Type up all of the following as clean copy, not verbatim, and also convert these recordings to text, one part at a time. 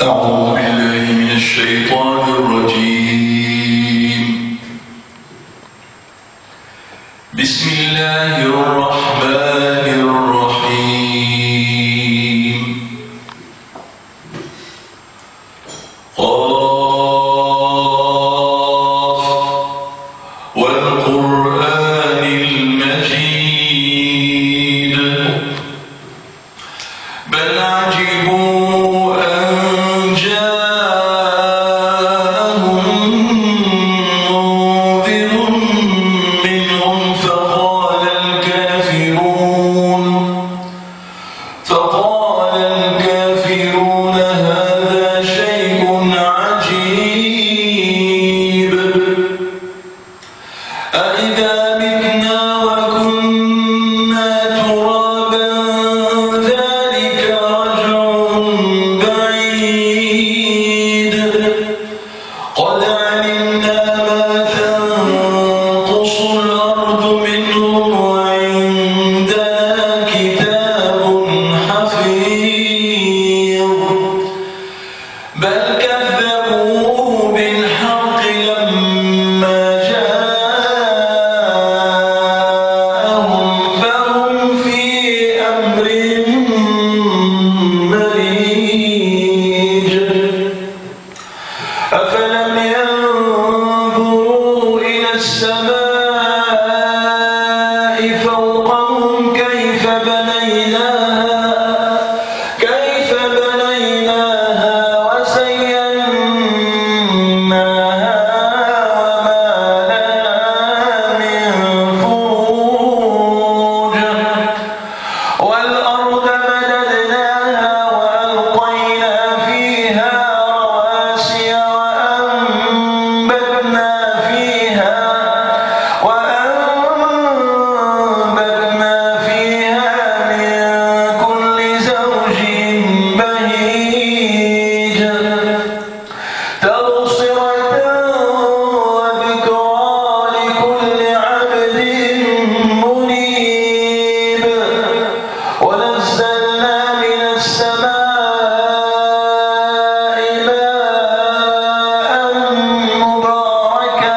أعوذ بالله من الشيطان الرجيم. بسم الله الرحمن الرحيم. قاف والقرآن المجيد بل عجبوا أن جاءهم منذر منهم فقال الكافرون هذا شيء عجيب أإذا متنا وكنا ترابا ذلك رجع بعيد قد علمنا ما تنقص الأرض منهم وعندنا كتاب حفيظ بل كذبوا بالحق لما جاءهم فهم في أمر مريج أفلم ينظروا إلى السماء فوقهم كيف بنيناها وزيناها وما لها من فروج والأرض مددناها وألقينا فيها رواسي وأنبتنا فيها من كل زوج بهيج تبصرة وذكرى لكل عبد منيب ونزلنا من السماء ماء مباركا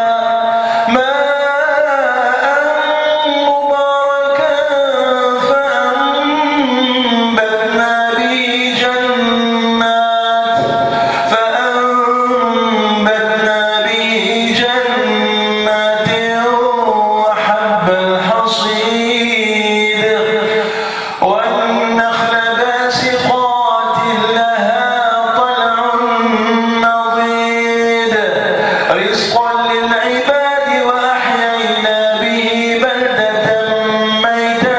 فأنبتنا به جنات وحب الحصيد والنخل باسقات لها طلع نضيد رزقا للعباد وأحيينا به بلدة ميتا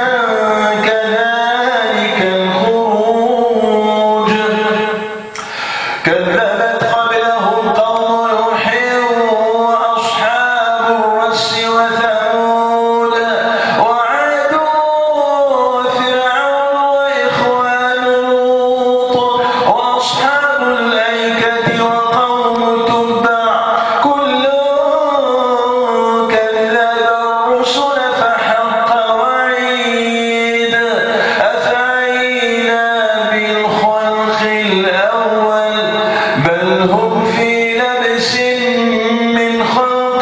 كذلك الخروج كذبت قبلهم قوم نوح وأصحاب الرس وثمود وعاد وفرعون وإخوان لوط وأصحاب الأيكة وقوم تبع كل كذب الرسل فحق وعيد أفعينا بالخلق الأول بل هم في لبس من خلق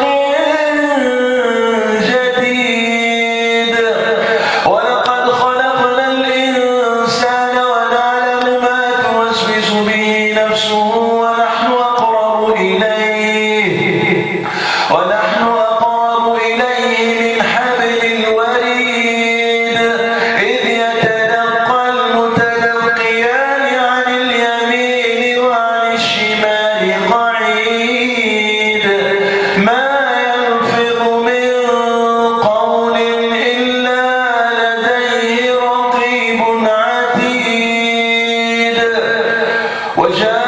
جديد ولقد خلقنا الإنسان ونعلم ما توسوس به نفسه ونحن أقرب إليه من حبل الوريد إذ يتلقى المتلقيان عن اليمين وعن الشمال قعيد ما يلفظ من قول إلا لديه رقيب عتيد وجاء